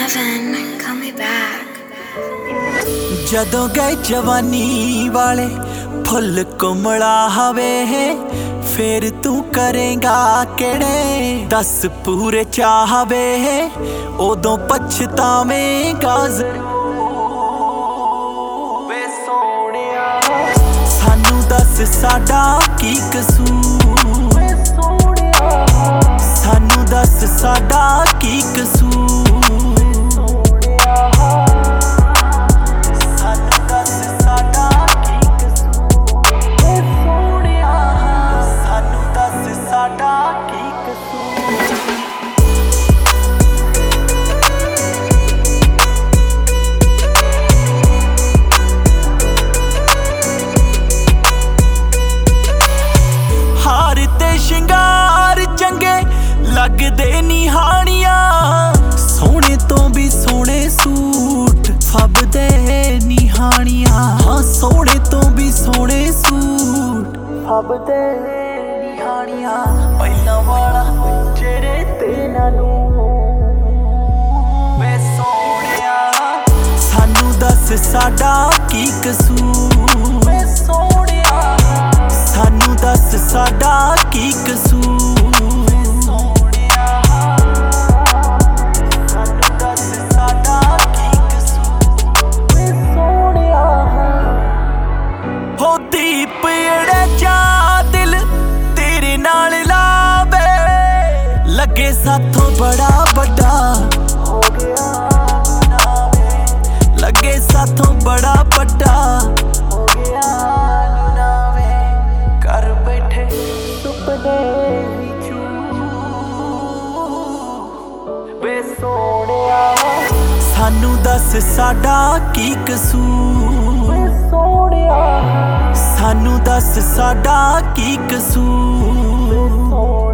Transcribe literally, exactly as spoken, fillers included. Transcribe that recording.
Kevin, call me back. ਜਦੋਂ ਗਏ ਜਵਾਨੀ ਵਾਲੇ ਫੁੱਲ ਕੁਮਲਾ ਹਵੇ ਫੇਰ ਤੂੰ ਕਰੇਗਾ ਕਿਹੜੇ ਦਸ ਪੂਰੇ ਚਾਹਵੇ ਉਦੋਂ ਪਛਤਾਵੇਂਗਾ ਜ਼ਰੂਰ ਵੇ ਸੋਹਣਿਆ ਸਾਨੂੰ ਦੱਸ ਸਾਡਾ ਕੀ ਕਸੂਰ ਵੇ ਸੋਹਣਿਆ ਸਾਨੂੰ ਦੱਸ ਸਾਡਾ ਕੀ ਕਸੂਰ ਸ਼ਿੰਗਾਰ ਚੰਗੇ ਲੱਗਦੇ ਨਿਹਾਣੀਆਂ ਸੋਹਣੇ ਤੋਂ ਵੀ ਸੋਹਣੇ ਸੂਟ ਫੱਬਦੇ ਨਿਹਾਣੀਆਂ ਹਾਂ ਸੋਹਣੇ ਤੋਂ ਵੀ ਸੋਹਣੇ ਸੂਟ ਫੱਬਦੇ ਨਿਹਾਣੀਆਂ ਪਹਿਲਾਂ ਵਾਲਾ ਚਿਹਰੇ ਤੇ ਨਾਲੋਂ ਵੇ ਸੋਹਣਿਆ ਸਾਨੂੰ ਦੱਸ ਸਾਡਾ ਕੀ ਕਸੂਰ ਵੇ ਸੋਹਣਿਆ ਸਾਨੂੰ ਦੱਸ ਸਾਡਾ ਕੀ ਕਸੂਰ ਸੋਹਣਿਆ ਸਾਨੂੰ ਦੱਸ ਸਾਡਾ ਕੀ ਕਸੂਰ ਸੋਹਣਿਆ ਹੋ ਦੀਪ ਅੜੇ ਚਾ ਦਿਲ ਤੇਰੇ ਨਾਲ ਲਾਵੇ ਲੱਗੇ ਸਾਥੋਂ ਬੜਾ ਵੱਡਾ ਹੋ ਗਿਆ ਲੱਗੇ ਸਾਥੋਂ ਬੜਾ ਵੱਡਾ ਹੋ ਗਿਆ ਵੇ ਸੋਹਣਿਆ ਸਾਨੂੰ ਦੱਸ ਸਾਡਾ ਕੀ ਕਸੂਰ ਵੇ ਸੋਹਣਿਆ ਸਾਨੂੰ ਦੱਸ ਸਾਡਾ ਕੀ ਕਸੂਰ।